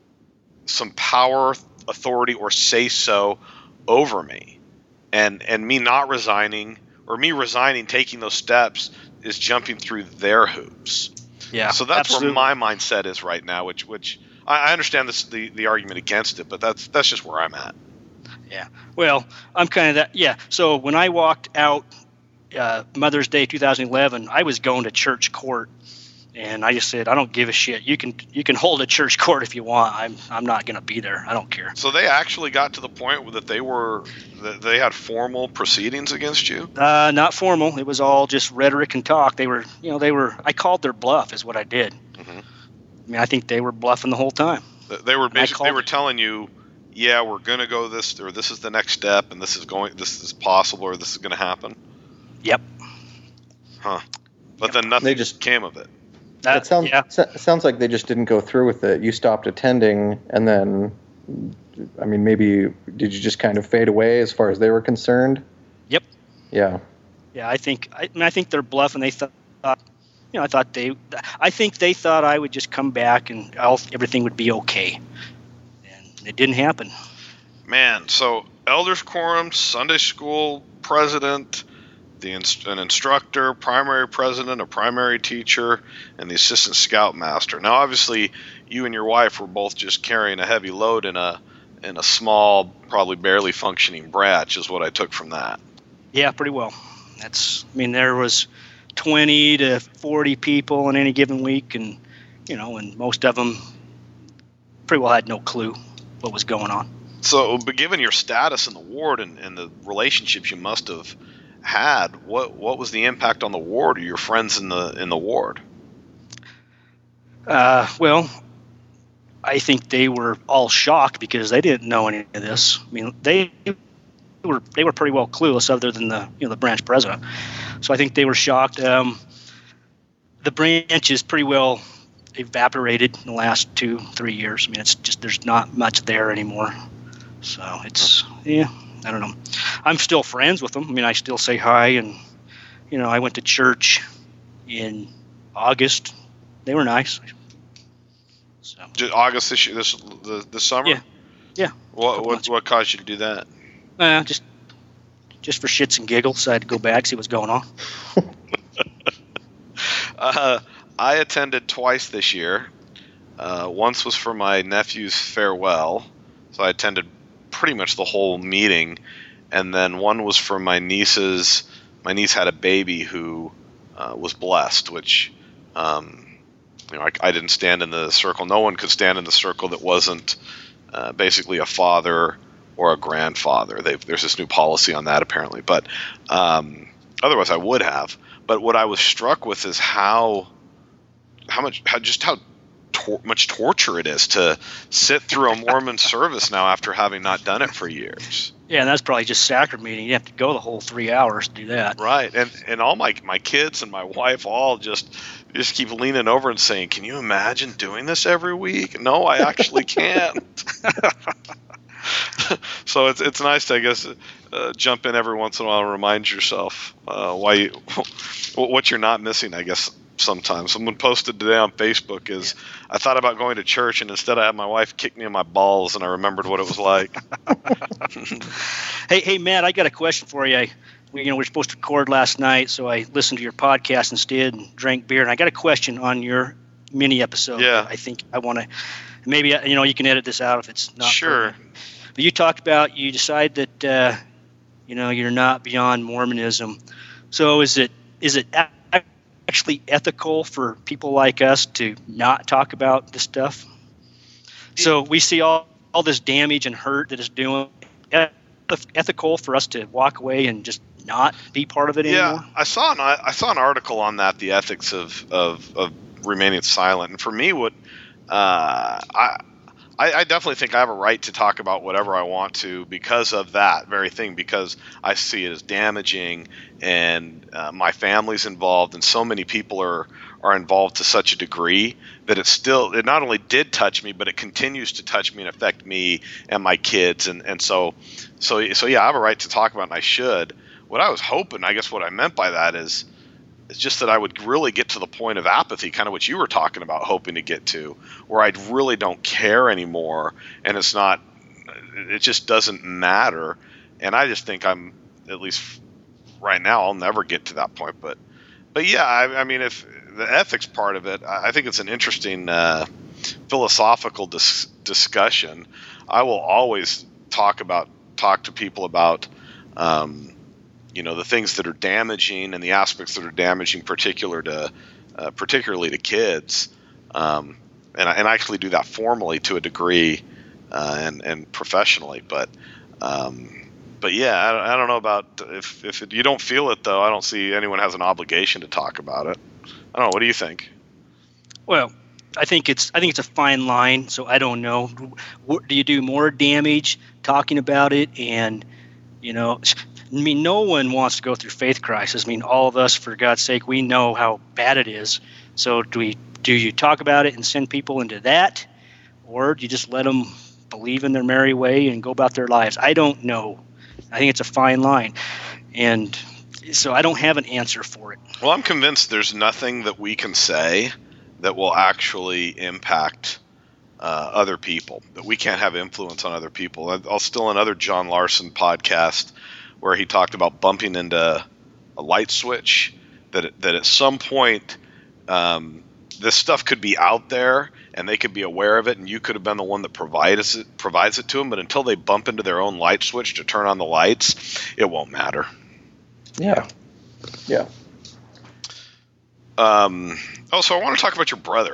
some power, authority, or say-so over me. And and me not resigning, or me resigning, taking those steps, is jumping through their hoops. Yeah, so that's absolutely. where my mindset is right now, which which I, I understand this, the the argument against it, but that's that's just where I'm at. Yeah. Well, I'm kind of that. Yeah. So when I walked out uh, Mother's Day two thousand eleven, I was going to church court, and I just said, I don't give a shit. You can you can hold a church court if you want. I'm I'm not going to be there. I don't care. So they actually got to the point that they were that they had formal proceedings against you? Uh, not formal. It was all just rhetoric and talk. They were, you know, they were. I called their bluff, is what I did. Mm-hmm. I mean, I think they were bluffing the whole time. They were basically they were it. telling you, yeah, we're going to go this, or this is the next step, and this is going, this is possible, or this is going to happen. Yep. Huh. But Yep. then nothing They just- came of it. That, it sounds yeah. so- sounds like they just didn't go through with it. You stopped attending, and then, I mean, maybe did you just kind of fade away as far as they were concerned? Yep. Yeah. Yeah, I think I, I, mean, I think they're bluffing. They thought, you know, I thought they, I think they thought I would just come back and I'll, everything would be okay, and it didn't happen. Man, so elders quorum, Sunday school president, the inst- an instructor, primary president, a primary teacher, and the assistant scoutmaster. Now, obviously, you and your wife were both just carrying a heavy load in a in a small, probably barely functioning branch, is what I took from that. Yeah, pretty well. That's, I mean, there was twenty to forty people in any given week, and you know, and most of them pretty well had no clue what was going on. So, but given your status in the ward and, and the relationships you must have had, what what was the impact on the ward or your friends in the in the ward? Uh, well, I think they were all shocked because they didn't know any of this. I mean, they were they were pretty well clueless, other than the you know the branch president. So I think they were shocked. Um, the branch is pretty well evaporated in the last two three years. I mean, it's just there's not much there anymore. So it's yeah, I don't know. I'm still friends with them. I mean, I still say hi, and you know, I went to church in August. They were nice. So Just August this year, this the this summer. Yeah, yeah. What what what caused you to do that? Uh, just just for shits and giggles, I had to go back see what's going on. uh, I attended twice this year. Uh, once was for my nephew's farewell, so I attended pretty much the whole meeting, and then one was for my niece's. My niece had a baby who uh, was blessed, which um, you know I, I didn't stand in the circle. No one could stand in the circle that wasn't uh, basically a father or a grandfather. They've, there's this new policy on that apparently, but um, otherwise I would have. But what I was struck with is how how much how just how tor- much torture it is to sit through a Mormon service now after having not done it for years. Yeah, and that's probably just sacrament meeting. You have to go the whole three hours to do that. Right, and and all my my kids and my wife all just just keep leaning over and saying, "Can you imagine doing this every week?" No, I actually can't. So it's it's nice to, I guess, uh, jump in every once in a while and remind yourself uh, why you, what you're not missing, I guess. Sometimes someone posted today on Facebook is I thought about going to church and instead I had my wife kick me in my balls and I remembered what it was like. hey, hey, Matt, I got a question for you. I, we, you know, we were supposed to record last night, so I listened to your podcast instead and drank beer. And I got a question on your mini episode. Yeah. I think I want to maybe you know you can edit this out if it's not sure. Perfect. But you talked about you decide that uh, you know you're not beyond Mormonism. So is it is it actually ethical for people like us to not talk about this stuff? So we see all, all this damage and hurt that it's doing. Ethical for us to walk away and just not be part of it yeah, anymore? Yeah, I saw an I saw an article on that, the ethics of of, of remaining silent. And for me, what uh, I. I definitely think I have a right to talk about whatever I want to because of that very thing, because I see it as damaging and uh, my family's involved and so many people are, are involved to such a degree that it still, it not only did touch me, but it continues to touch me and affect me and my kids. And, and so, so, so yeah, I have a right to talk about it and I should. What I was hoping, I guess what I meant by that is, It's just that I would really get to the point of apathy, kind of what you were talking about, hoping to get to, where I really don't care anymore, and it's not, it just doesn't matter. And I just think I'm, at least right now, I'll never get to that point. But, but yeah, I, I mean, if the ethics part of it, I think it's an interesting uh, philosophical dis- discussion. I will always talk about, talk to people about, um, you know, the things that are damaging and the aspects that are damaging, particular to, uh, particularly to kids, um, and I, and I actually do that formally to a degree, uh, and and professionally. But, um, but yeah, I don't, I don't know about if if it, you don't feel it though. I don't see anyone has an obligation to talk about it. I don't know. What do you think? Well, I think it's I think it's a fine line. So I don't know. Do you do more damage talking about it? And you know. I mean, no one wants to go through faith crisis. I mean, all of us, for God's sake, we know how bad it is. So do we? Do you talk about it and send people into that, or do you just let them believe in their merry way and go about their lives? I don't know. I think it's a fine line, and so I don't have an answer for it. Well, I'm convinced there's nothing that we can say that will actually impact uh, other people, that we can't have influence on other people. I'll still another John Larson podcast where he talked about bumping into a light switch, that that at some point um, this stuff could be out there and they could be aware of it, and you could have been the one that provides it, provides it to them, but until they bump into their own light switch to turn on the lights, it won't matter. Yeah. Yeah. Um, oh, so I want to talk about your brother.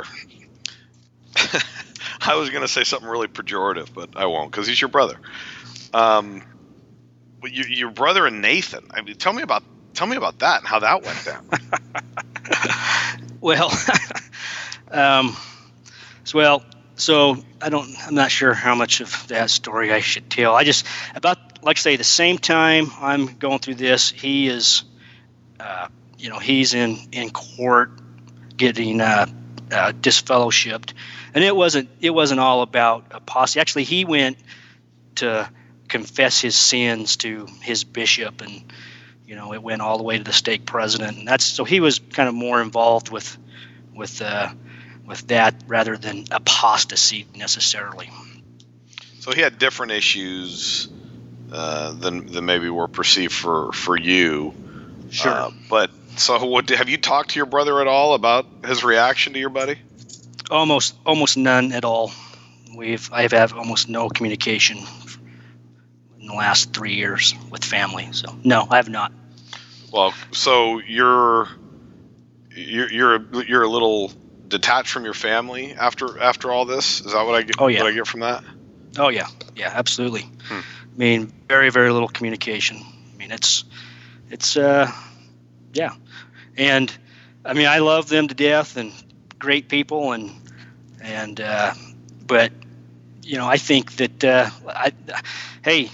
I was going to say something really pejorative, but I won't because he's your brother. Um, Your, your brother and Nathan. I mean, tell me about tell me about that and how that went down. Well, um, so, well, so I don't. I'm not sure how much of that story I should tell. I just about like I say the same time I'm going through this, he is, uh, you know, he's in in court getting uh, uh, disfellowshipped, and it wasn't it wasn't all about apostasy. Actually, he went to confess his sins to his bishop, and you know it went all the way to the stake president, and that's so he was kind of more involved with with uh, with that rather than apostasy necessarily. So he had different issues uh, than than maybe were perceived for for you. Sure. Uh, but so, what have you talked to your brother at all about his reaction to your buddy? Almost, almost none at all. We've I've had almost no communication in the last three years with family. So no, I have not. Well, so you're you're you're you're a little detached from your family after after all this. Is that what I get? Oh, yeah. What I get from that? Oh yeah, yeah, absolutely. Hmm. I mean, very, very little communication. I mean, it's it's uh, yeah, and I mean, I love them to death and great people and and uh, but you know, I think that uh, I hey.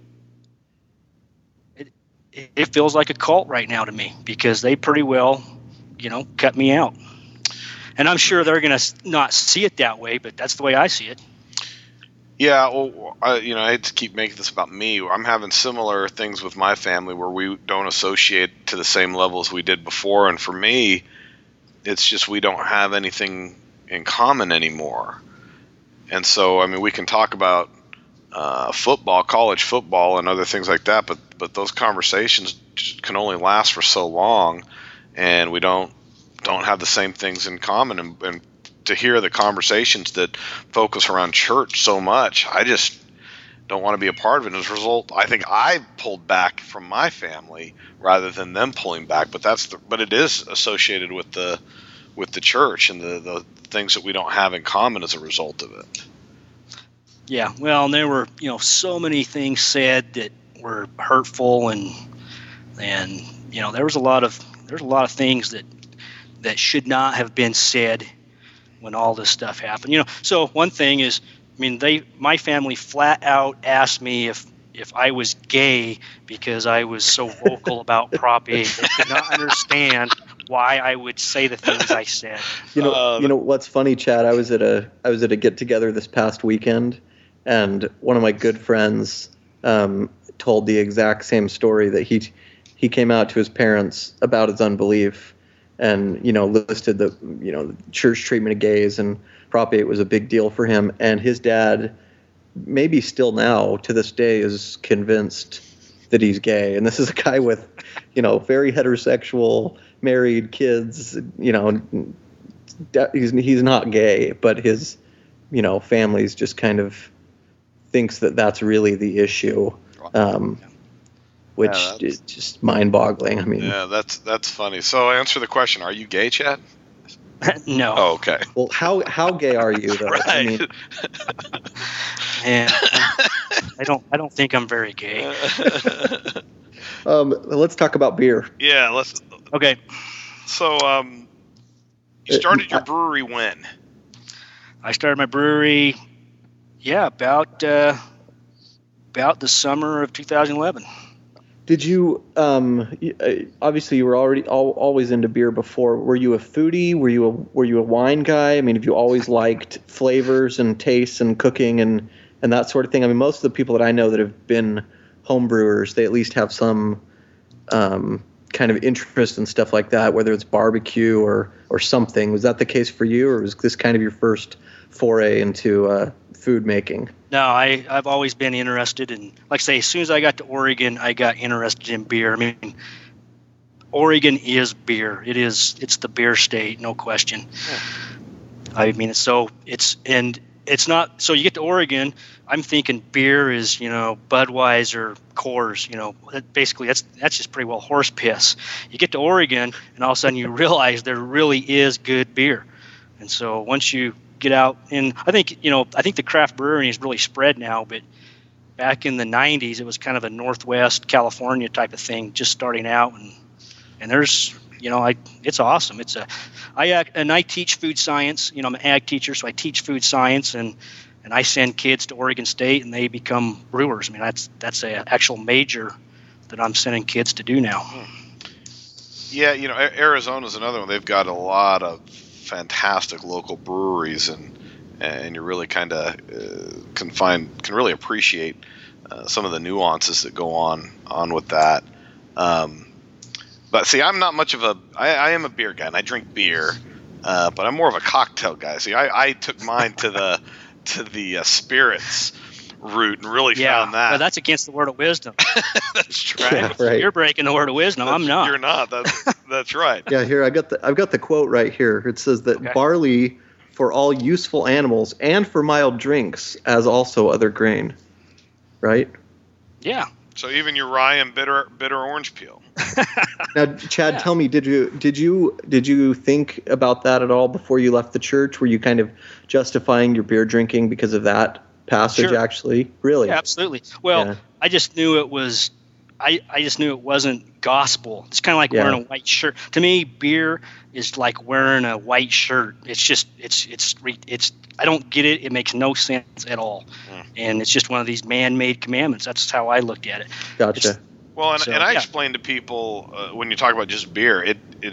It feels like a cult right now to me because they pretty well, you know, cut me out. And I'm sure they're going to not see it that way, but that's the way I see it. Yeah, well, I, you know, I hate to keep making this about me. I'm having similar things with my family where we don't associate to the same level as we did before. And for me, it's just we don't have anything in common anymore. And so, I mean, we can talk about uh, football, college football, and other things like that, but but those conversations can only last for so long, and we don't don't have the same things in common. And, and to hear the conversations that focus around church so much, I just don't want to be a part of it. As a result, I think I pulled back from my family rather than them pulling back. But that's the, but it is associated with the with the church and the, the things that we don't have in common as a result of it. Yeah, well, and there were you know so many things said that were hurtful, and and you know there was a lot of there's a lot of things that that should not have been said when all this stuff happened. You know, so one thing is, I mean, they my family flat out asked me if if I was gay because I was so vocal about Prop eight. They could not understand why I would say the things I said. You know, Uh, you know what's funny, Chad? I was at a I was at a get together this past weekend, and one of my good friends um, told the exact same story that he he came out to his parents about his unbelief, and you know listed the you know the church treatment of gays, and Prop eight was a big deal for him. And his dad, maybe still now to this day, is convinced that he's gay. And this is a guy with, you know, very heterosexual, married, kids. You know, he's he's not gay, but his, you know, family's just kind of thinks that that's really the issue, um, which Yeah, is just mind-boggling. I mean, Yeah, that's that's funny. So answer the question: are you gay, Chad? No. Oh, okay. well, how how gay are you though? Right. I mean, And I don't I don't think I'm very gay. um, let's talk about beer. Yeah, let's. Okay. So, um, you started your brewery when? I started my brewery, yeah, about uh, about the summer of two thousand eleven. Did you, um, y- uh, obviously you were already al- always into beer before. Were you a foodie? Were you a, were you a wine guy? I mean, have you always liked flavors and tastes and cooking and, and that sort of thing? I mean, most of the people that I know that have been home brewers, they at least have some, um, kind of interest in stuff like that, whether it's barbecue or, or something. Was that the case for you, or was this kind of your first foray into, uh, food making? No, I, I've always been interested in, like I say, as soon as I got to Oregon, I got interested in beer. I mean, Oregon is beer. It is, it's the beer state, no question. I mean, so it's, and it's not, so you get to Oregon, I'm thinking beer is, you know, Budweiser, Coors, you know, that basically that's, that's just pretty well horse piss. You get to Oregon and all of a sudden you realize there really is good beer. And so once you get out, and I think, you know, I think the craft brewing is really spread now, but back in the nineties, it was kind of a Northwest California type of thing, just starting out. And, and there's, you know, I, it's awesome. It's a, I, act, and I teach food science, you know, I'm an ag teacher, so I teach food science, and, and I send kids to Oregon State and they become brewers. I mean, that's, that's a actual major that I'm sending kids to do now. Yeah, you know, Arizona is another one. They've got a lot of fantastic local breweries, and and you really kind of uh, can find can really appreciate uh, some of the nuances that go on on with that. Um, but see, I'm not much of a. I, I am a beer guy, and I drink beer, uh, but I'm more of a cocktail guy. See, I, I took mine to the to the uh, spirits route and really yeah, found that. Well, that's against the word of wisdom. That's right. Yeah, right. You're breaking the word of wisdom. That's, I'm not. You're not. That's that's right. Yeah, here I got the I've got the quote right here. It says that Okay. barley for all useful animals and for mild drinks, as also other grain. Right? Yeah. So even your rye and bitter bitter orange peel. Now, Chad, Yeah. tell me, did you did you did you think about that at all before you left the church? Were you kind of justifying your beer drinking because of that passage? Sure. Actually, really? Yeah, absolutely. Well, Yeah. I just knew it was. I, I just knew it wasn't gospel. It's kind of like Yeah. wearing a white shirt. To me, beer is like wearing a white shirt. It's just it's it's it's. I don't get it. It makes no sense at all. Mm. And it's just one of these man-made commandments. That's how I looked at it. Gotcha. It's- Well, and, So, and I yeah. explain to people uh, when you talk about just beer, it, it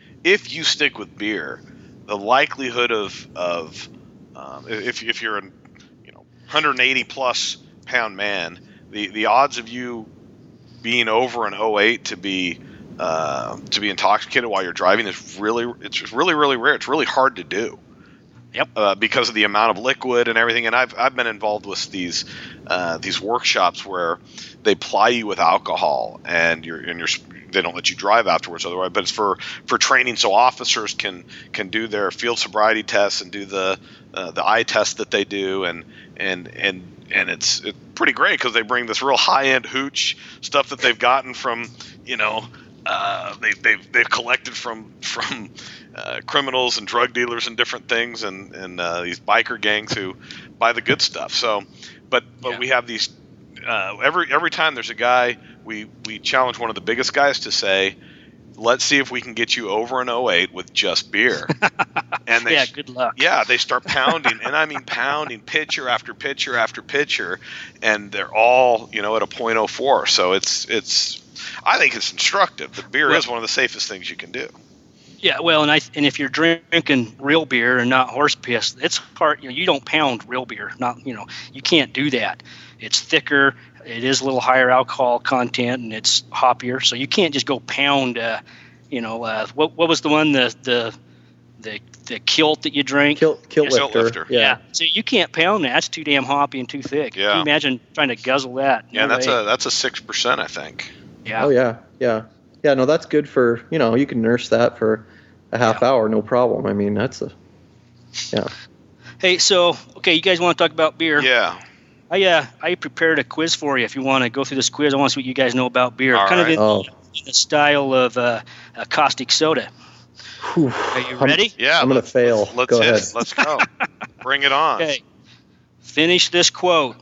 if you stick with beer, the likelihood of of um, if if you're a you know one hundred eighty plus pound man, the the odds of you being over an oh eight to be uh, to be intoxicated while you're driving is really it's really really rare. It's really hard to do. Yep. Uh, because of the amount of liquid and everything, and I've I've been involved with these uh, these workshops where they ply you with alcohol, and you're and you're they don't let you drive afterwards otherwise. But it's for, for training, so officers can can do their field sobriety tests and do the uh, the eye test that they do, and and and and it's it's pretty great because they bring this real high end hooch stuff that they've gotten from you know uh, they they've they've collected from from. Uh, criminals and drug dealers and different things, and and uh, these biker gangs who buy the good stuff. So, but but Yeah. we have these uh, every every time there's a guy, we we challenge one of the biggest guys to say, let's see if we can get you over an oh eight with just beer. And they yeah. Good luck. yeah, they start pounding, and I mean pounding pitcher after pitcher after pitcher, and they're all you know at a point oh four. So it's it's I think it's instructive. The beer Well- is one of the safest things you can do. Yeah, well, and I and if you're drinking real beer and not horse piss, it's hard. You know, you don't pound real beer. Not you know, you can't do that. It's thicker. It is a little higher alcohol content, and it's hoppier. So you can't just go pound. Uh, you know, uh, what what was the one the the the the kilt that you drink? Kilt, kilt Yes. lifter. Kilt lifter. Yeah. Yeah. So you can't pound that. That's too damn hoppy and too thick. Yeah. Can you imagine trying to guzzle that? Yeah, No that's way. a that's a six percent, I think. yeah. Oh yeah, yeah, yeah. No, that's good for you know you can nurse that for a half Yeah. hour, no problem. I mean that's a yeah. Hey, so okay, you guys want to talk about beer? Yeah. I uh, I prepared a quiz for you. If you want to go through this quiz, I want to see what you guys know about beer. All kind right. of in, Oh. in the style of uh, a caustic soda. Whew. Are you I'm- ready? Yeah. I'm gonna let's- fail. Let's Go hit ahead. it. Let's go. Bring it on. Okay. Finish this quote.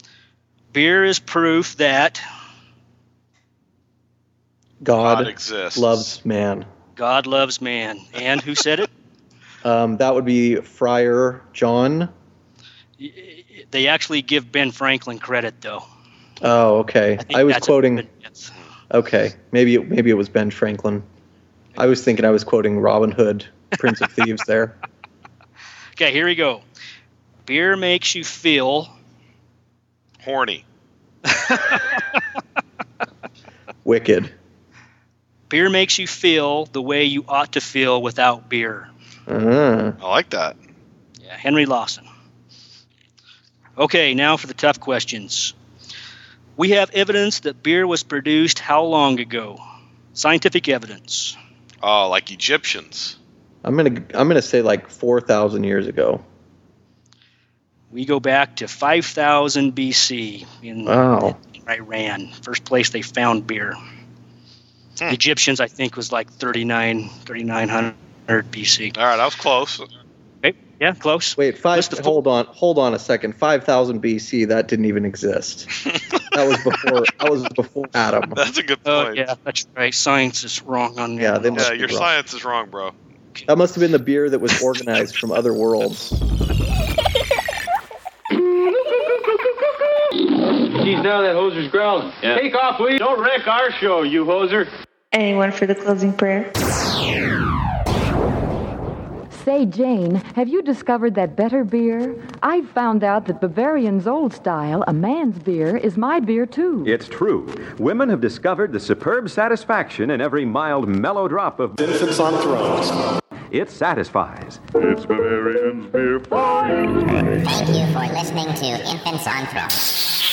Beer is proof that God, God exists. loves man. God loves man. And who said it? Um, that would be Friar John. They actually give Ben Franklin credit, though. Oh, okay. think I was that's a quoting. good guess. Okay, maybe it, maybe it was Ben Franklin. I was thinking I was quoting Robin Hood, Prince of Thieves. There. Okay, here we go. Beer makes you feel. Horny. Wicked. Beer makes you feel the way you ought to feel without beer. Uh, I like that. Yeah, Henry Lawson. Okay, now for the tough questions. We have evidence that beer was produced how long ago? Scientific evidence. Oh, like Egyptians. I'm gonna I'm gonna say like four thousand years ago. We go back to five thousand B C in, Wow. in Iran. First place they found beer. Hmm. The Egyptians, I think, was like thirty-nine, thirty-nine hundred B C. All right, I was close. Okay, yeah, close. Wait, five. What's the full- Hold on, hold on a second. Five thousand B C. That didn't even exist. That was before. That was before Adam. That's a good Oh, point. yeah, that's right. Science is wrong on that. Yeah, they Yeah, must be your wrong. science is wrong, bro. That must have been the beer that was organized from other worlds. Geez, now that hoser's growling. Take off, please. Don't wreck our show, you hoser. Anyone for the closing prayer? Say, Jane, have you discovered that better beer? I've found out that Bavarian's Old Style, a man's beer, is my beer, too. It's true. Women have discovered the superb satisfaction in every mild, mellow drop of Infants on Thrones. It satisfies. It's Bavarian's beer for you. Thank you for listening to Infants on Thrones.